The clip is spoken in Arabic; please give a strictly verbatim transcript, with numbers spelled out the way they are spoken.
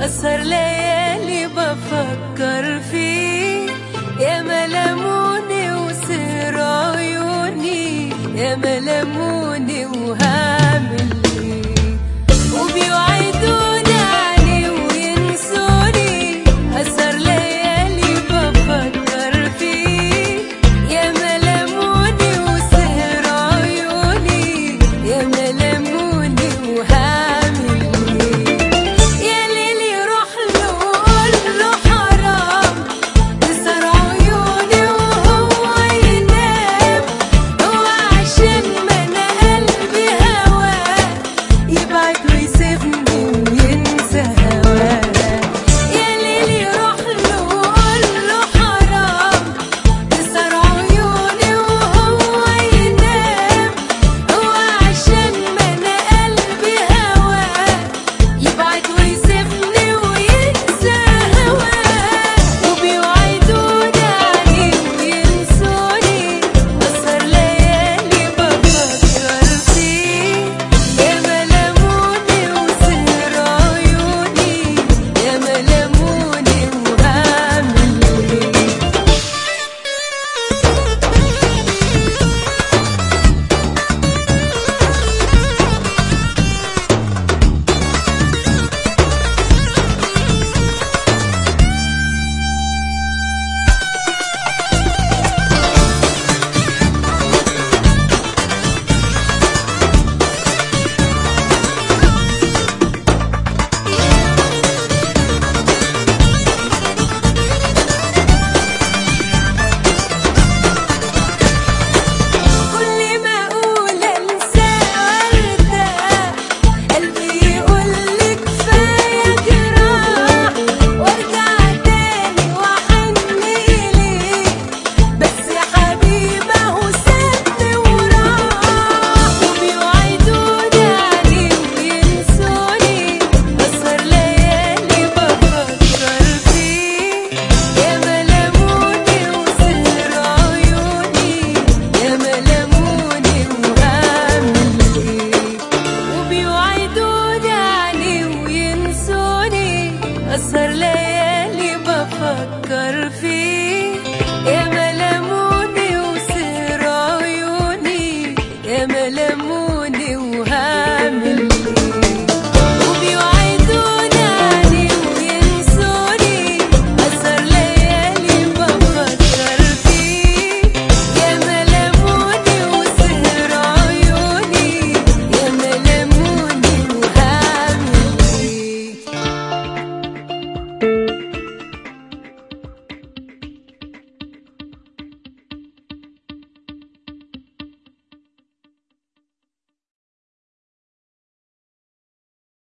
أسهر ليالي بفكر فيه، يا ملموني وسهر عيوني، يا ملموني وهعمل ايه، وبيوعدوني عليه وينسوني. أسهر ليالي بفكر فيه، يا ملموني وسهر عيوني، يا ملموني وهعمل ايه. يا ليلي روح له وقول له حرام تسهر عيوني وهو ينام، هو عشان ما انا قلبي هواه يبعد ويسيبني وينسى هواه. يا ليلي روح له وقول له حرام تسهر عيوني وهو ينام، هو عشان ما انا قلبي هواه يبعد ويسيبني وينسى هواه، وبيوعدوني عليه وينسوني. أسهر ليالي بفكر فيه، يا ملموني وسهر عيوني، يا ملموني وهعمل ايه. كل ما اقول انساه وارتاح قلبي يقولي كفايه جراح، وارجع تاني واحن اليه، بس يا حبيبي اهو سابني وراح، وبيوعدوني عليه وينسوني. أسهر ليالي بفكر فيه، يا ملموني وسهر عيوني، يا ملموني وهعمل ايه، وبيوعدوني عليه وينسوني. أسهر ليالي بفكر فيه، يا ملموني وسهر عيوني، يا ملموني